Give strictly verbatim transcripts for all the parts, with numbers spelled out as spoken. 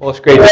Well, it's great.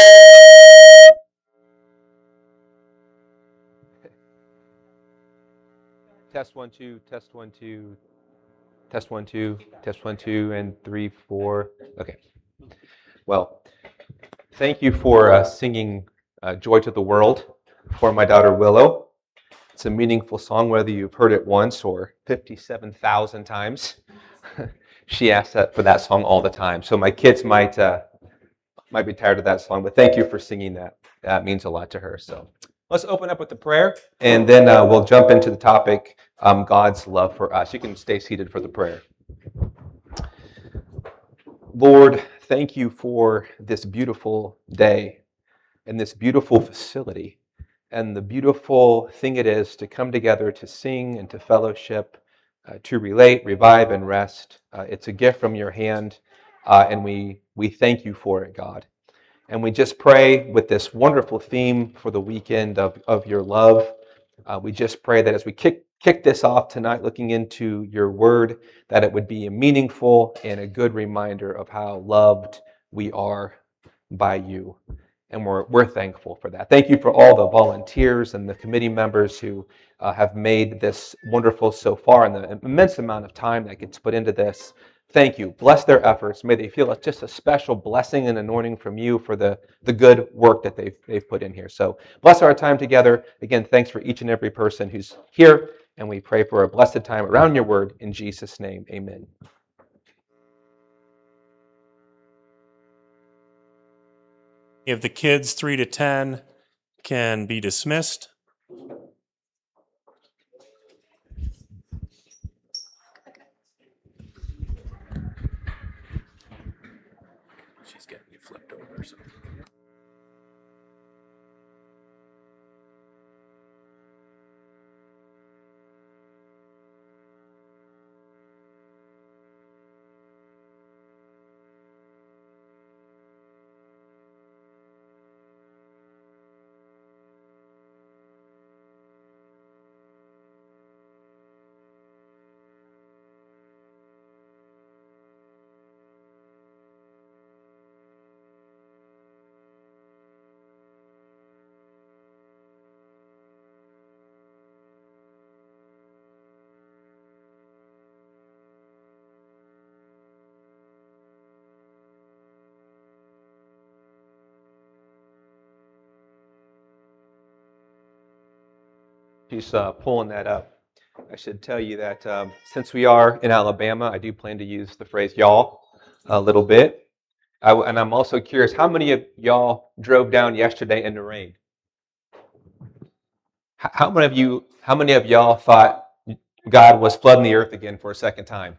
Test one, two, test one, two, test one, two, test one, two, and three, four. Okay. Well, thank you for uh, singing uh, Joy to the World for my daughter Willow. It's a meaningful song, whether you've heard it once or fifty-seven thousand times. She asks that for that song all the time. So my kids might uh, might be tired of that song, but thank you for singing that. That means a lot to her. So let's open up with the prayer, and then uh, we'll jump into the topic, um, God's love for us. You can stay seated for the prayer. Lord, thank you for this beautiful day and this beautiful facility and the beautiful thing it is to come together to sing and to fellowship, uh, to relate, revive, and rest. Uh, it's a gift from your hand, uh, and we, we thank you for it, God. And we just pray with this wonderful theme for the weekend of, of your love. Uh, we just pray that as we kick kick this off tonight, looking into your word, that it would be a meaningful and a good reminder of how loved we are by you. And we're we're thankful for that. Thank you for all the volunteers and the committee members who uh, have made this wonderful so far, and the immense amount of time that gets put into this. Thank you. Bless their efforts. May they feel just a special blessing and anointing from you for the, the good work that they've, they've put in here. So bless our time together. Again, thanks for each and every person who's here, and we pray for a blessed time around your word. In Jesus' name, amen. If the kids three to ten can be dismissed. She's getting me flipped over. So. She's uh, pulling that up. I should tell you that um, since we are in Alabama, I do plan to use the phrase y'all a little bit. I, and I'm also curious, how many of y'all drove down yesterday in the rain? How many of you, how many of y'all thought God was flooding the earth again for a second time?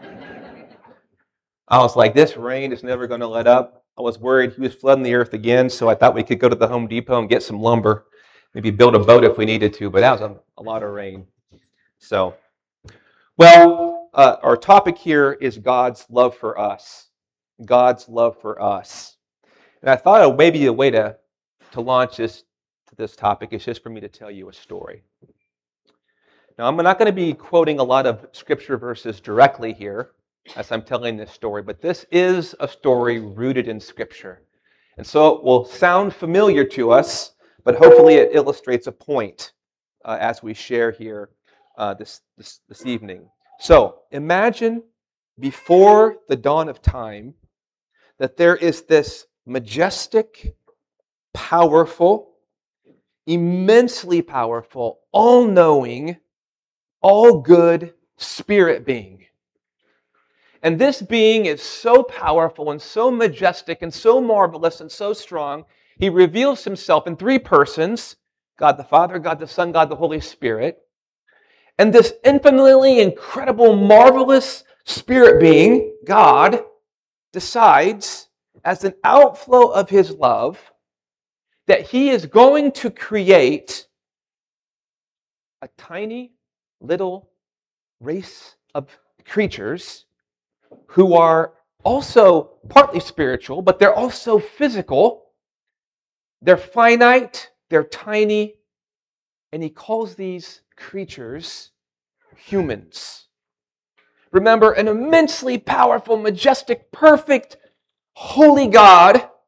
I was like, this rain is never going to let up. I was worried he was flooding the earth again, so I thought we could go to the Home Depot and get some lumber, maybe build a boat if we needed to, but that was a, a lot of rain. So, well, uh, our topic here is God's love for us. God's love for us. And I thought maybe a way to, to launch this, this topic is just for me to tell you a story. Now, I'm not going to be quoting a lot of scripture verses directly here as I'm telling this story, but this is a story rooted in scripture. And so it will sound familiar to us, but hopefully it illustrates a point uh, as we share here uh, this, this, this evening. So imagine before the dawn of time that there is this majestic, powerful, immensely powerful, all-knowing, all-good spirit being. And this being is so powerful and so majestic and so marvelous and so strong, he reveals himself in three persons, God the Father, God the Son, God the Holy Spirit. And this infinitely incredible, marvelous spirit being, God, decides, as an outflow of his love, that he is going to create a tiny little race of creatures who are also partly spiritual, but they're also physical. They're finite, they're tiny, and he calls these creatures humans. Remember, an immensely powerful, majestic, perfect, holy God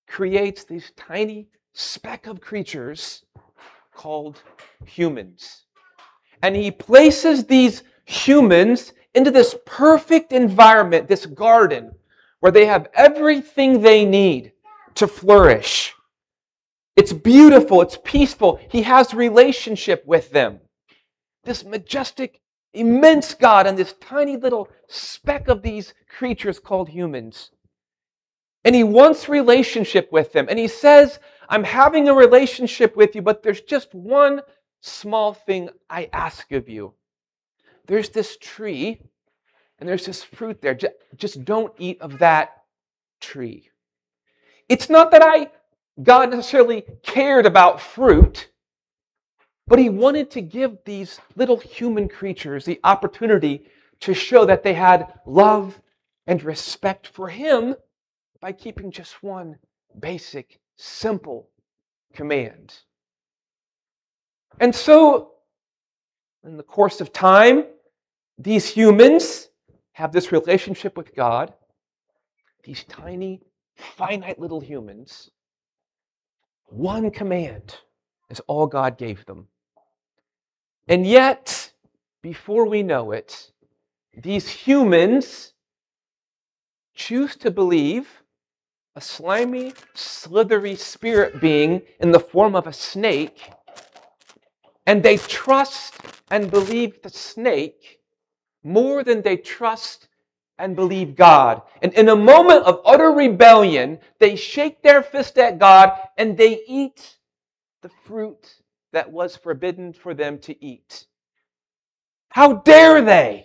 creates these tiny speck of creatures called humans. And he places these humans into this perfect environment, this garden, where they have everything they need to flourish. It's beautiful, it's peaceful. He has relationship with them. This majestic, immense God and this tiny little speck of these creatures called humans. And he wants relationship with them. And he says, I'm having a relationship with you, but there's just one small thing I ask of you. There's this tree, and there's this fruit there. Just don't eat of that tree. It's not that I, God necessarily cared about fruit, but he wanted to give these little human creatures the opportunity to show that they had love and respect for him by keeping just one basic, simple command. And so, in the course of time, these humans have this relationship with God, these tiny, finite little humans. One command is all God gave them. And yet, before we know it, these humans choose to believe a slimy, slithery spirit being in the form of a snake, and they trust and believe the snake more than they trust and believe God. And in a moment of utter rebellion, they shake their fist at God and they eat the fruit that was forbidden for them to eat. How dare they?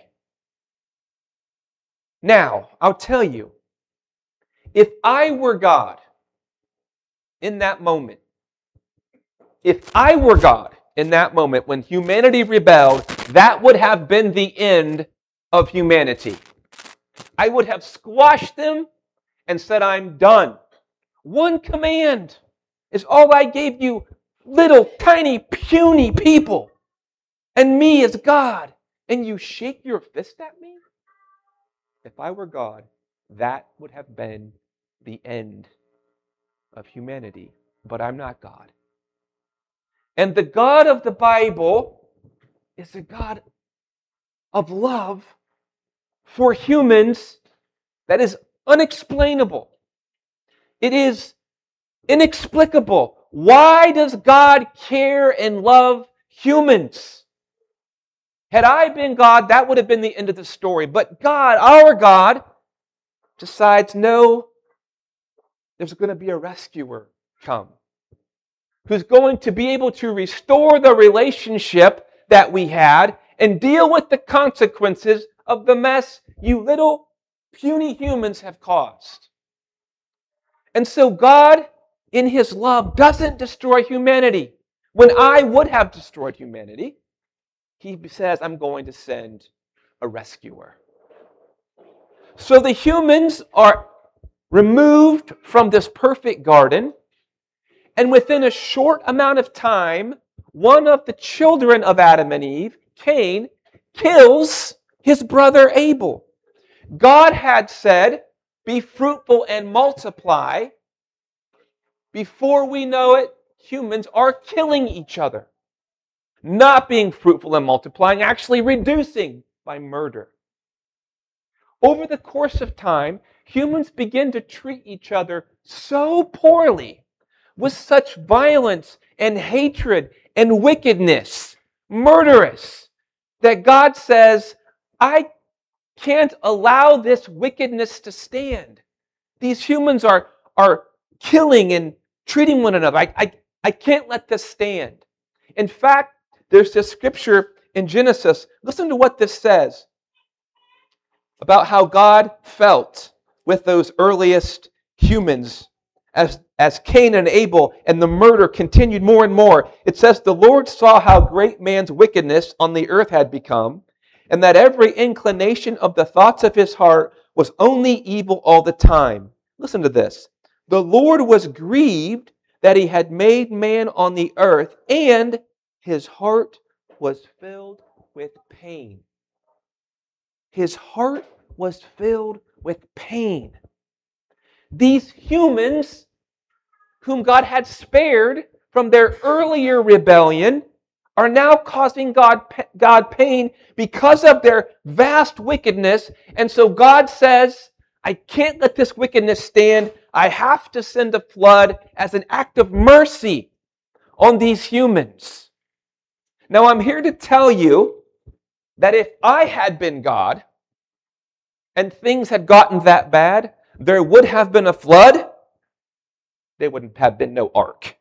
Now, I'll tell you, if I were God in that moment, if I were God in that moment when humanity rebelled, that would have been the end of humanity. I would have squashed them and said, I'm done. One command is all I gave you, little, tiny, puny people, and me as God, and you shake your fist at me? If I were God, that would have been the end of humanity. But I'm not God. And the God of the Bible is a God of love for humans that is unexplainable. It is inexplicable. Why does God care and love humans? Had I been God, that would have been the end of the story. But God, our God, decides, no, there's going to be a rescuer come who's going to be able to restore the relationship that we had and deal with the consequences of the mess you little puny humans have caused. And so God, in his love, doesn't destroy humanity. When I would have destroyed humanity, he says, I'm going to send a rescuer. So the humans are removed from this perfect garden, and within a short amount of time, one of the children of Adam and Eve, Cain, kills his brother Abel. God had said, be fruitful and multiply. Before we know it, humans are killing each other. Not being fruitful and multiplying, actually reducing by murder. Over the course of time, humans begin to treat each other so poorly, with such violence and hatred and wickedness, murderous, that God says, I can't allow this wickedness to stand. These humans are, are killing and treating one another. I, I, I can't let this stand. In fact, there's this scripture in Genesis. Listen to what this says about how God felt with those earliest humans as, as Cain and Abel and the murder continued more and more. It says, the Lord saw how great man's wickedness on the earth had become, and that every inclination of the thoughts of his heart was only evil all the time. Listen to this. The Lord was grieved that he had made man on the earth, and his heart was filled with pain. His heart was filled with pain. These humans whom God had spared from their earlier rebellion, are now causing God, God pain because of their vast wickedness. And so God says, I can't let this wickedness stand. I have to send a flood as an act of mercy on these humans. Now, I'm here to tell you that if I had been God and things had gotten that bad, there would have been a flood. There would have been no ark.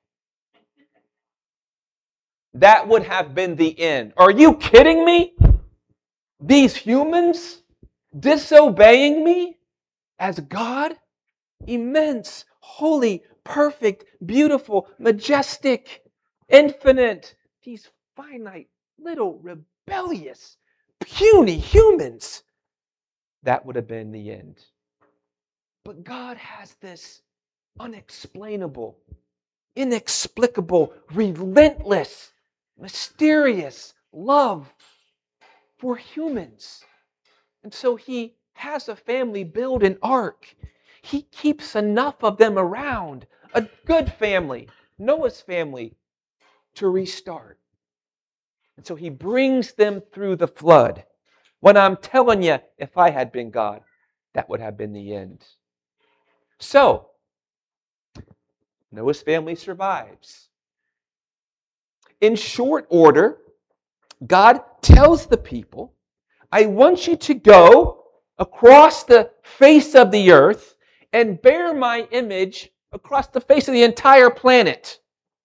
That would have been the end. Are you kidding me? These humans disobeying me as God? Immense, holy, perfect, beautiful, majestic, infinite. These finite, little, rebellious, puny humans. That would have been the end. But God has this unexplainable, inexplicable, relentless, mysterious love for humans. And so He has a family build an ark. He keeps enough of them around, a good family, Noah's family, to restart. And so He brings them through the flood. When I'm telling you, if I had been God, that would have been the end. So, Noah's family survives. In short order, God tells the people, I want you to go across the face of the earth and bear my image across the face of the entire planet.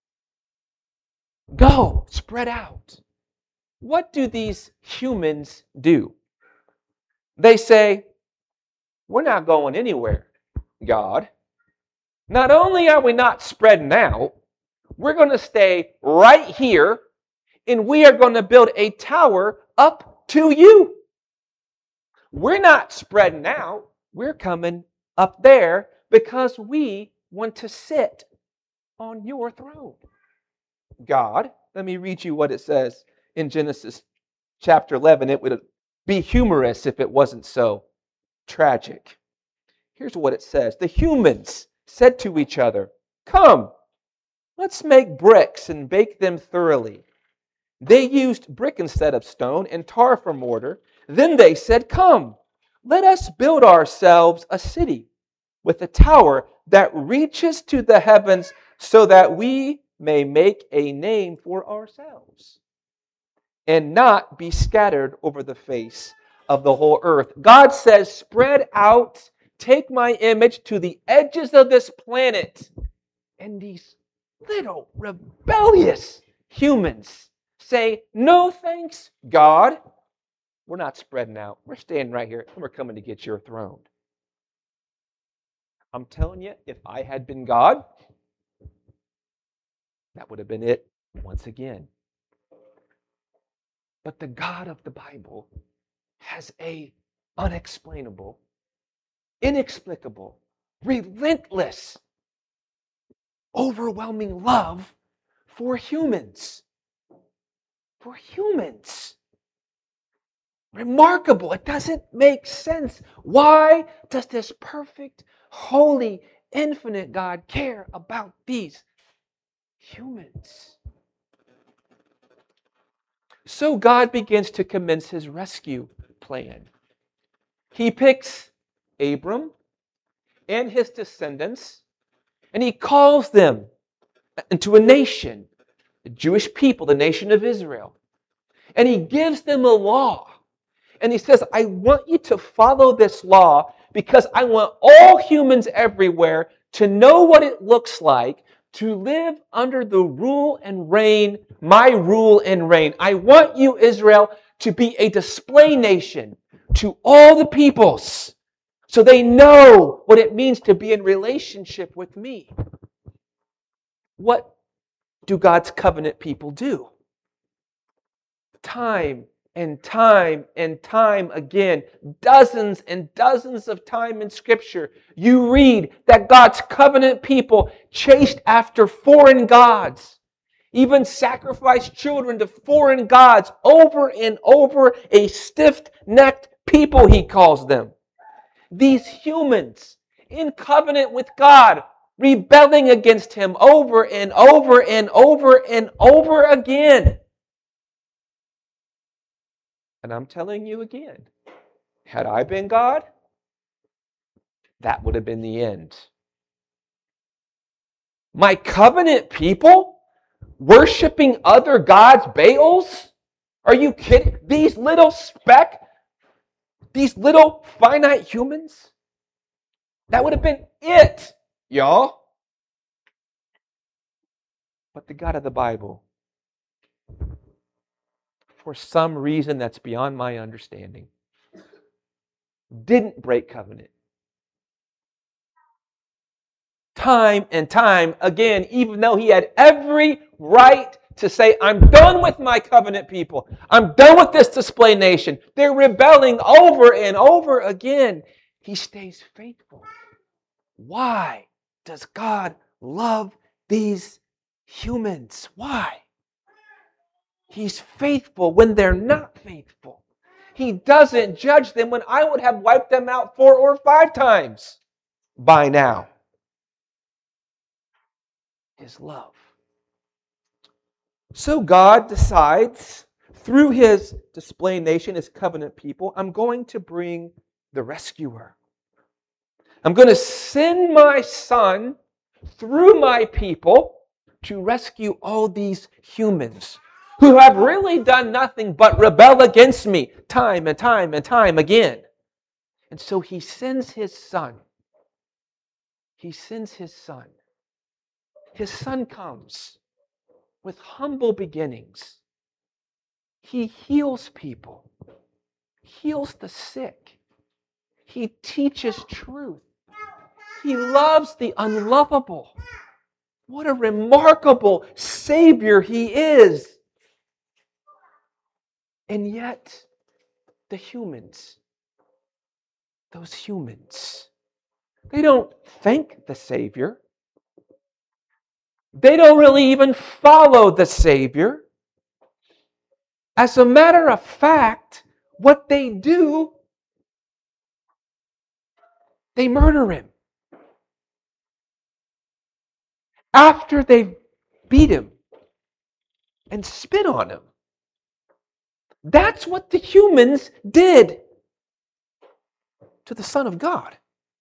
Go, spread out. What do these humans do? They say, we're not going anywhere, God. Not only are we not spreading out, we're going to stay right here and we are going to build a tower up to you. We're not spreading out. We're coming up there because we want to sit on your throne. God, let me read you what it says in Genesis chapter eleven. It would be humorous if it wasn't so tragic. Here's what it says. The humans said to each other, come, let's make bricks and bake them thoroughly. They used brick instead of stone and tar for mortar. Then they said, come, let us build ourselves a city with a tower that reaches to the heavens so that we may make a name for ourselves and not be scattered over the face of the whole earth. God says, spread out, take my image to the edges of this planet. And these little rebellious humans say, no thanks, God. We're not spreading out. We're staying right here and we're coming to get your throne. I'm telling you, if I had been God, that would have been it once again. But the God of the Bible has a unexplainable, inexplicable, relentless, overwhelming love for humans. For humans. Remarkable. It doesn't make sense. Why does this perfect, holy, infinite God care about these humans? So God begins to commence His rescue plan. He picks Abram and his descendants, and He calls them into a nation, the Jewish people, the nation of Israel. And He gives them a law. And He says, I want you to follow this law because I want all humans everywhere to know what it looks like to live under the rule and reign, my rule and reign. I want you, Israel, to be a display nation to all the peoples so they know what it means to be in relationship with me. What do God's covenant people do? Time and time and time again, dozens and dozens of time in Scripture, you read that God's covenant people chased after foreign gods, even sacrificed children to foreign gods over and over, a stiff-necked people, He calls them. These humans in covenant with God rebelling against him over and over and over and over again. And I'm telling you again, had I been God, that would have been the end. My covenant people worshiping other gods, Baals? Are you kidding? These little speck, these little finite humans? That would have been it, y'all. But the God of the Bible, for some reason that's beyond my understanding, didn't break covenant. Time and time again, even though he had every right to say, I'm done with my covenant people. I'm done with this display nation. They're rebelling over and over again. He stays faithful. Why does God love these humans? Why? He's faithful when they're not faithful. He doesn't judge them when I would have wiped them out four or five times by now. His love. So God decides, through his display nation, his covenant people, I'm going to bring the rescuer. I'm going to send my son through my people to rescue all these humans who have really done nothing but rebel against me time and time and time again. And so he sends his son. He sends his son. His son comes with humble beginnings. He heals people, heals the sick. He teaches truth. He loves the unlovable. What a remarkable Savior he is. And yet, the humans, those humans, they don't thank the Savior. They don't really even follow the Savior. As a matter of fact, what they do, they murder him. After they beat him and spit on him. That's what the humans did to the Son of God.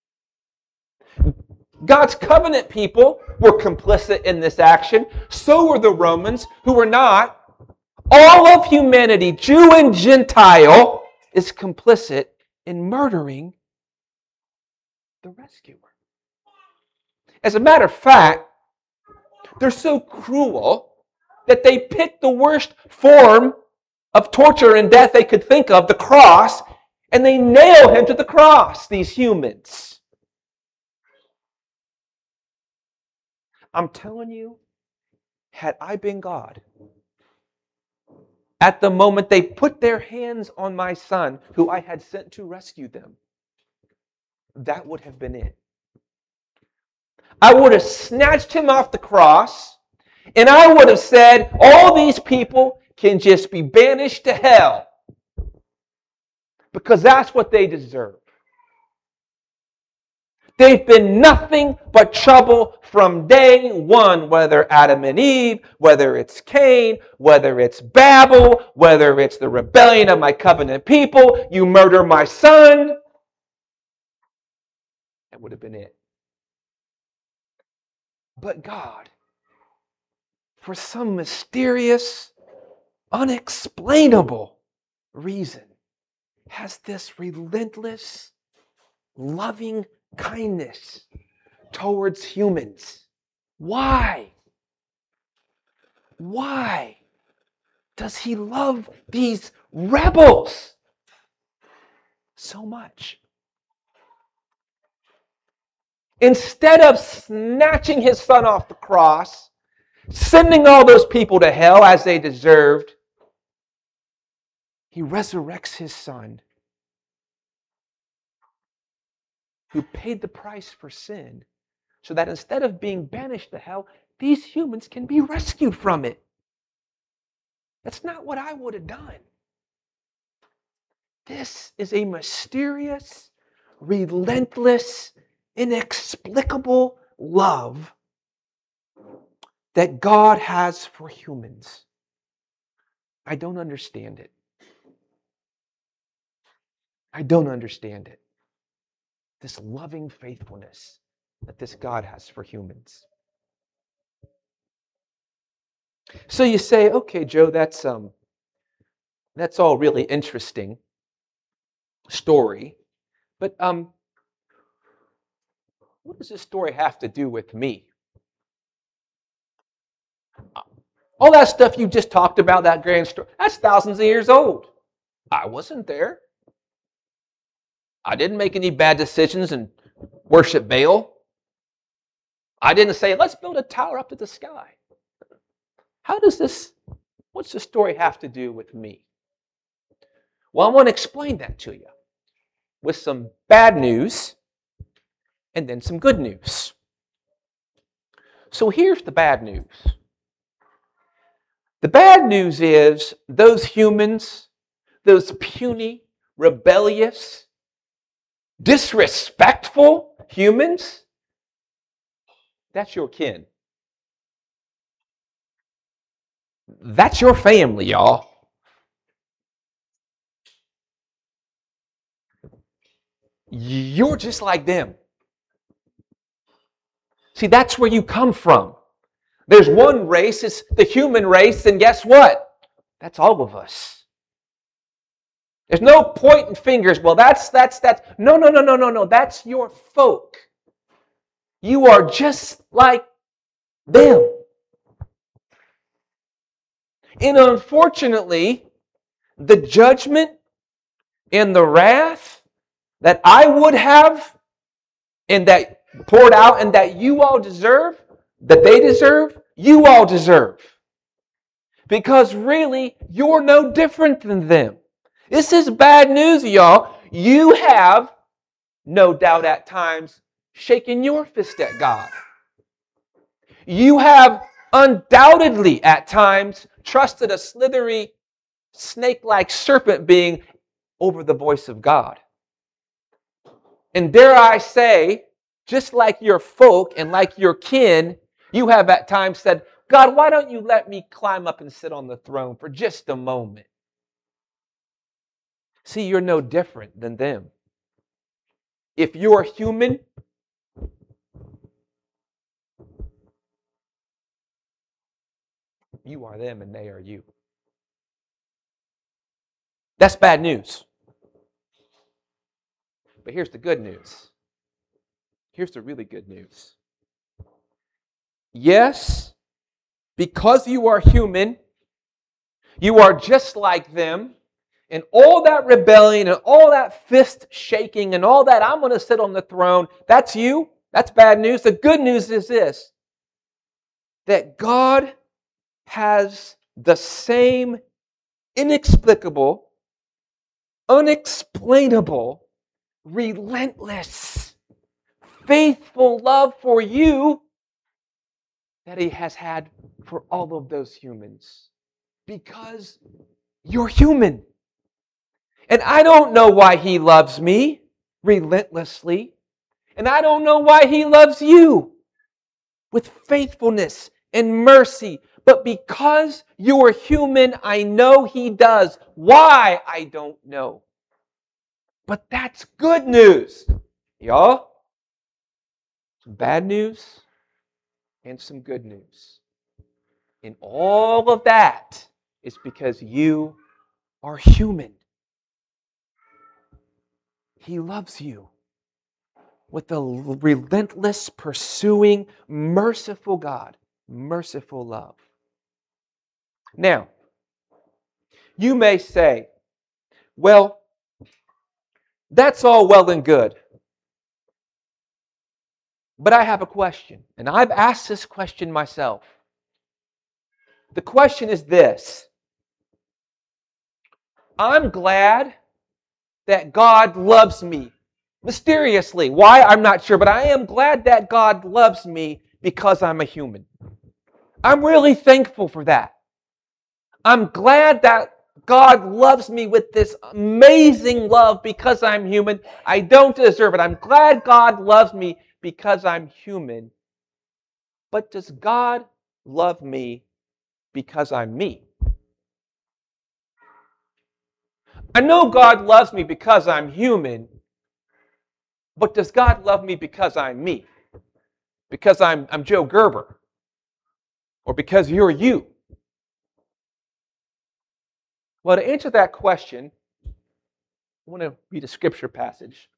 God's covenant people were complicit in this action. So were the Romans, who were not. All of humanity, Jew and Gentile, is complicit in murdering the rescuer. As a matter of fact, they're so cruel that they picked the worst form of torture and death they could think of, the cross, and they nail him to the cross, these humans. I'm telling you, had I been God, at the moment they put their hands on my son, who I had sent to rescue them, that would have been it. I would have snatched him off the cross, and I would have said, all these people can just be banished to hell, because that's what they deserve. They've been nothing but trouble from day one, whether Adam and Eve, whether it's Cain, whether it's Babel, whether it's the rebellion of my covenant people. You murder my son. That would have been it. But God, for some mysterious, unexplainable reason, has this relentless, loving kindness towards humans. Why? Why does he love these rebels so much? Instead of snatching his son off the cross, sending all those people to hell as they deserved, he resurrects his son, who paid the price for sin, so that instead of being banished to hell, these humans can be rescued from it. That's not what I would have done. This is a mysterious, relentless, inexplicable love that God has for humans. I don't understand it. I don't understand it. This loving faithfulness that this God has for humans. So you say, okay, Joe, that's um, that's all really interesting story, but um, what does this story have to do with me? All that stuff you just talked about, that grand story, that's thousands of years old. I wasn't there. I didn't make any bad decisions and worship Baal. I didn't say, let's build a tower up to the sky. How does this, what's the story have to do with me? Well, I want to explain that to you with some bad news and then some good news. So here's the bad news. The bad news is those humans, those puny, rebellious, disrespectful humans, that's your kin. That's your family, y'all. You're just like them. See, that's where you come from. There's one race, it's the human race, and guess what? That's all of us. There's no pointing fingers. Well, that's, that's, that's. No, no, no, no, no, no. That's your folk. You are just like them. And unfortunately, the judgment and the wrath that I would have and that poured out and that you all deserve, that they deserve, you all deserve. Because really, you're no different than them. This is bad news, y'all. You have, no doubt at times, shaken your fist at God. You have undoubtedly at times trusted a slithery, snake-like serpent being over the voice of God. And dare I say, just like your folk and like your kin, you have at times said, God, why don't you let me climb up and sit on the throne for just a moment? See, you're no different than them. If you're human, you are them and they are you. That's bad news. But here's the good news. Here's the really good news. Yes, because you are human, you are just like them, and all that rebellion and all that fist shaking and all that, I'm going to sit on the throne, that's you. That's bad news. The good news is this, that God has the same inexplicable, unexplainable, relentless, faithful love for you that He has had for all of those humans. Because you're human. And I don't know why He loves me relentlessly. And I don't know why He loves you with faithfulness and mercy. But because you're human, I know He does. Why? I don't know. But that's good news, y'all. Some bad news and some good news. And all of that is because you are human. He loves you with a relentless, pursuing, merciful God, merciful love. Now, you may say, well, that's all well and good. But I have a question, and I've asked this question myself. The question is this. I'm glad that God loves me mysteriously. Why? I'm not sure, but I am glad that God loves me because I'm a human. I'm really thankful for that. I'm glad that God loves me with this amazing love because I'm human. I don't deserve it. I'm glad God loves me because I'm human. but does God love me because I'm me? I know God loves me because I'm human, but does God love me because I'm me? Because I'm, I'm Joe Gerber? Or because you're you? Well, to answer that question, I want to read a scripture passage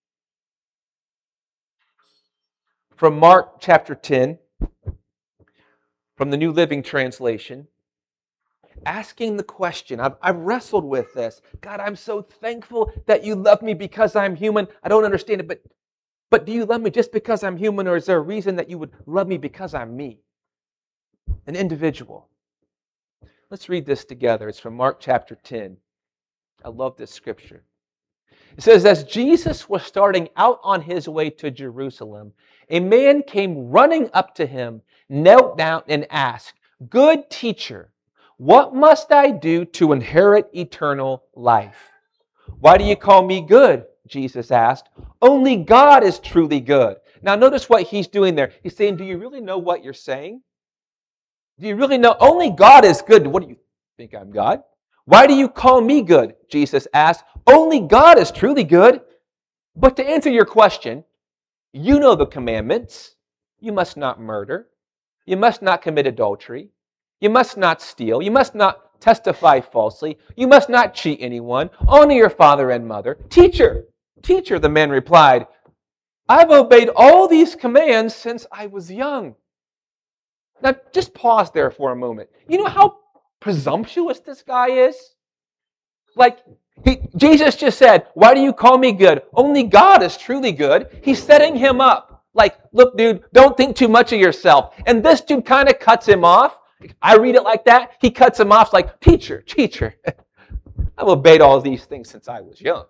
from Mark chapter ten, from the New Living Translation, asking the question. I've, I've wrestled with this. God, I'm so thankful that you love me because I'm human. I don't understand it, but, but do you love me just because I'm human, or is there a reason that you would love me because I'm me? An individual. Let's read this together. It's from Mark chapter ten. I love this scripture. It says, as Jesus was starting out on his way to Jerusalem, a man came running up to him, knelt down and asked, "Good teacher, what must I do to inherit eternal life?" "Why do you call me good?" Jesus asked. "Only God is truly good." Now notice what he's doing there. He's saying, do you really know what you're saying? Do you really know? Only God is good. What do you think, I'm God? "Why do you call me good?" Jesus asked. "Only God is truly good." But to answer your question, you know the commandments. You must not murder. You must not commit adultery. You must not steal. You must not testify falsely. You must not cheat anyone. Honor your father and mother. Teacher, teacher, the man replied, "I've obeyed all these commands since I was young." Now, just pause there for a moment. You know how presumptuous this guy is? Like, he, Jesus just said, "Why do you call me good? Only God is truly good." He's setting him up. Like, look, dude, don't think too much of yourself. And this dude kind of cuts him off. I read it like that. He cuts him off like, teacher, teacher, I've obeyed all these things since I was young.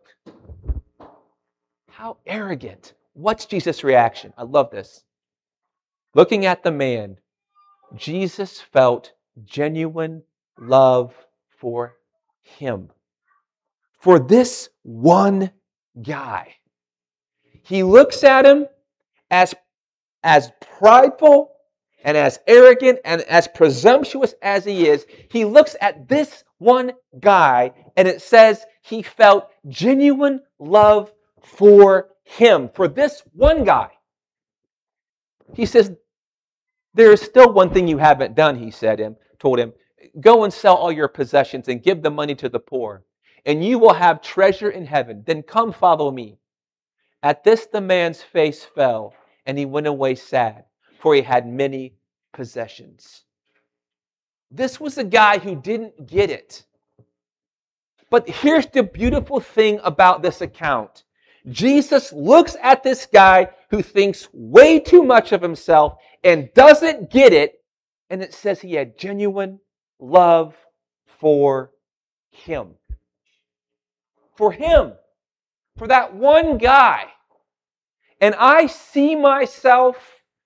How arrogant. What's Jesus' reaction? I love this. Looking at the man, Jesus felt genuine love for him. For this one guy. He looks at him as, as prideful and as arrogant and as presumptuous as he is. He looks at this one guy and it says he felt genuine love for him. For this one guy. He says, "There is still one thing you haven't done," he said him, told him. "Go and sell all your possessions and give the money to the poor, and you will have treasure in heaven. Then come follow me." At this the man's face fell, and he went away sad, for he had many possessions. This was a guy who didn't get it. But here's the beautiful thing about this account. Jesus looks at this guy who thinks way too much of himself and doesn't get it, and it says he had genuine love for him. For him. For that one guy. And I see myself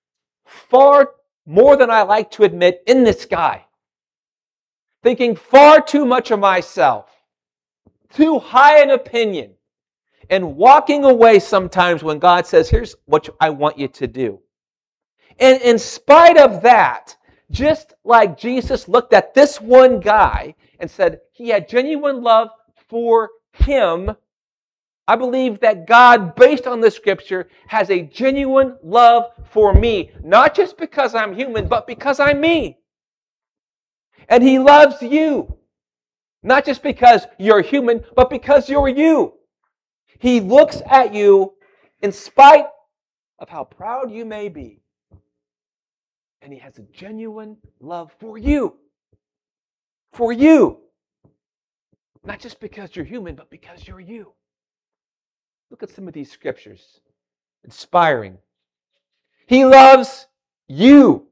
far more than I like to admit in this guy. Thinking far too much of myself. Too high an opinion. And walking away sometimes when God says, "Here's what I want you to do." And in spite of that, just like Jesus looked at this one guy and said he had genuine love for him, I believe that God, based on the scripture, has a genuine love for me. Not just because I'm human, but because I'm me. And he loves you. Not just because you're human, but because you're you. He looks at you in spite of how proud you may be. And he has a genuine love for you. For you. Not just because you're human, but because you're you. Look at some of these scriptures. Inspiring. He loves you.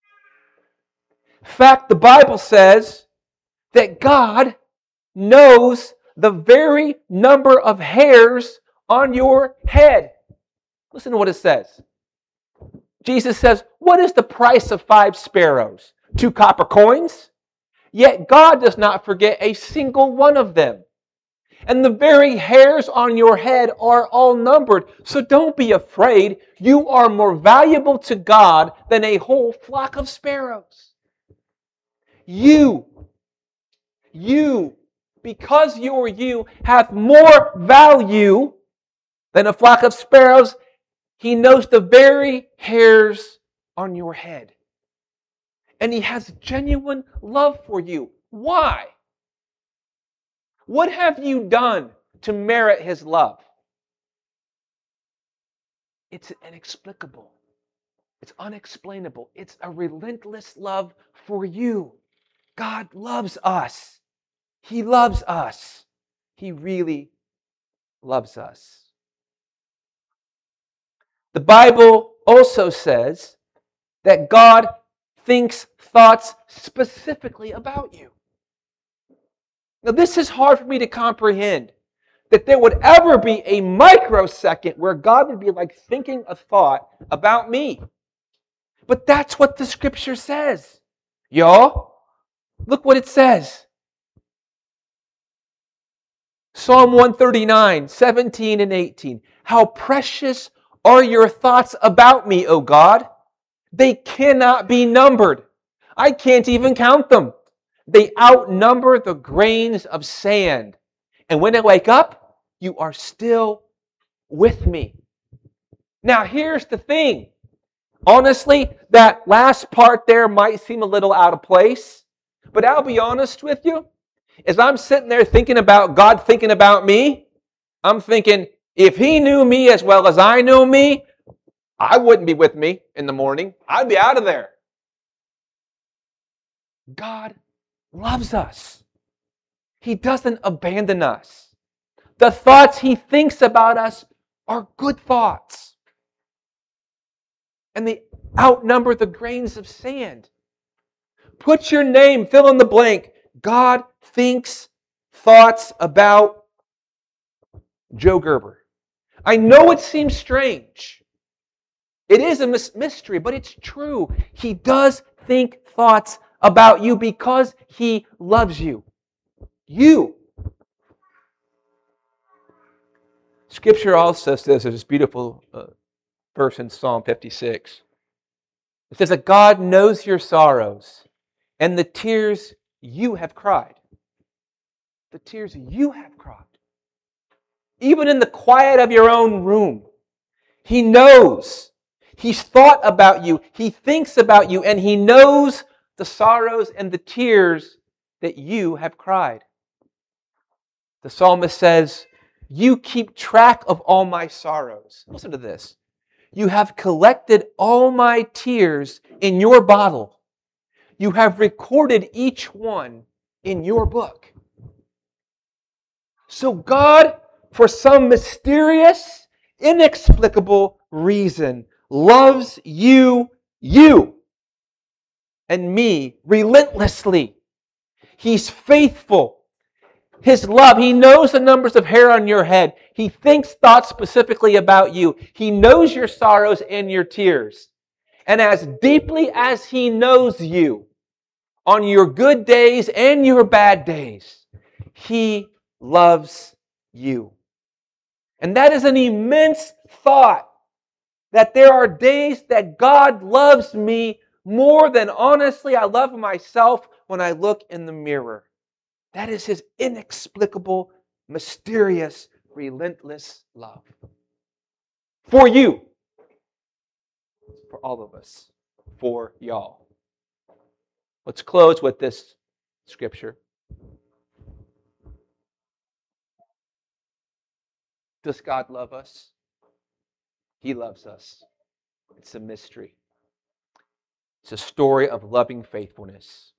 In fact, the Bible says that God knows the very number of hairs on your head. Listen to what it says. Jesus says, "What is the price of five sparrows? Two copper coins? Yet God does not forget a single one of them. And the very hairs on your head are all numbered. So don't be afraid. You are more valuable to God than a whole flock of sparrows. You, you, because you're you, have more value than a flock of sparrows. He knows the very hairs on your head. And He has genuine love for you. Why? What have you done to merit His love? It's inexplicable. It's unexplainable. It's a relentless love for you. God loves us. He loves us. He really loves us. The Bible also says that God thinks thoughts specifically about you. Now, this is hard for me to comprehend, that there would ever be a microsecond where God would be like thinking a thought about me. But that's what the Scripture says. Y'all, look what it says. Psalm one thirty-nine, seventeen and eighteen. How precious are your thoughts about me, O God. They cannot be numbered. I can't even count them. They outnumber the grains of sand. And when I wake up, you are still with me. Now, here's the thing. Honestly, that last part there might seem a little out of place. But I'll be honest with you. As I'm sitting there thinking about God thinking about me, I'm thinking, if He knew me as well as I know me, I wouldn't be with me in the morning. I'd be out of there. God loves us. He doesn't abandon us. The thoughts He thinks about us are good thoughts. And they outnumber the grains of sand. Put your name, fill in the blank. God thinks thoughts about Joe Gerber. I know it seems strange. It is a mystery, but it's true. He does think thoughts about you because He loves you. You. Scripture also says, there's this beautiful uh, verse in Psalm fifty-six. It says that God knows your sorrows and the tears you have cried. The tears you have cried. Even in the quiet of your own room, He knows. He's thought about you. He thinks about you, and He knows the sorrows and the tears that you have cried. The psalmist says, you keep track of all my sorrows. Listen to this. You have collected all my tears in your bottle. You have recorded each one in your book. So God, for some mysterious, inexplicable reason, loves you, you, and me relentlessly. He's faithful. His love, He knows the numbers of hair on your head. He thinks thoughts specifically about you. He knows your sorrows and your tears. And as deeply as He knows you, on your good days and your bad days, He loves you. And that is an immense thought, that there are days that God loves me more than honestly I love myself when I look in the mirror. That is His inexplicable, mysterious, relentless love. For you. For all of us. For y'all. Let's close with this scripture. Does God love us? He loves us. It's a mystery. It's a story of loving faithfulness.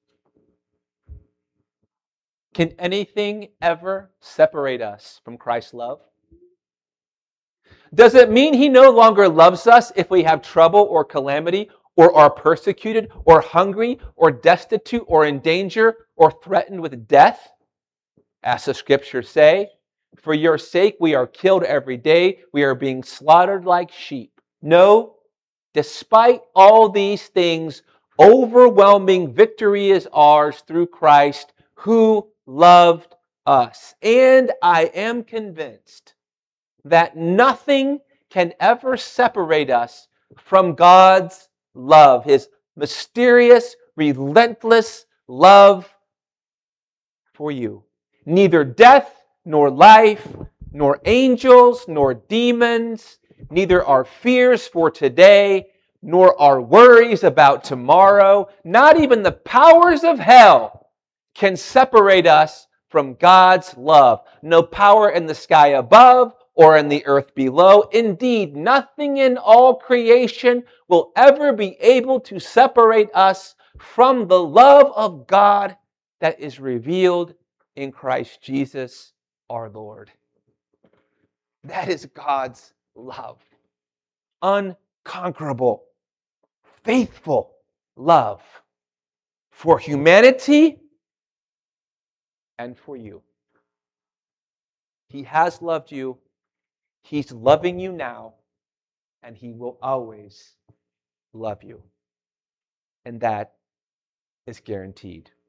Can anything ever separate us from Christ's love? Does it mean He no longer loves us if we have trouble or calamity, or are persecuted, or hungry, or destitute, or in danger, or threatened with death? As the Scriptures say, for your sake we are killed every day, we are being slaughtered like sheep. No, despite all these things, overwhelming victory is ours through Christ, who loved us. And I am convinced that nothing can ever separate us from God's love, His mysterious, relentless love for you. Neither death, nor life, nor angels, nor demons, neither our fears for today, nor our worries about tomorrow, not even the powers of hell can separate us from God's love. No power in the sky above or in the earth below. Indeed, nothing in all creation will ever be able to separate us from the love of God that is revealed in Christ Jesus our Lord. That is God's love. Unconquerable, faithful love for humanity and for you. He has loved you. He's loving you now, and He will always love you. And that is guaranteed.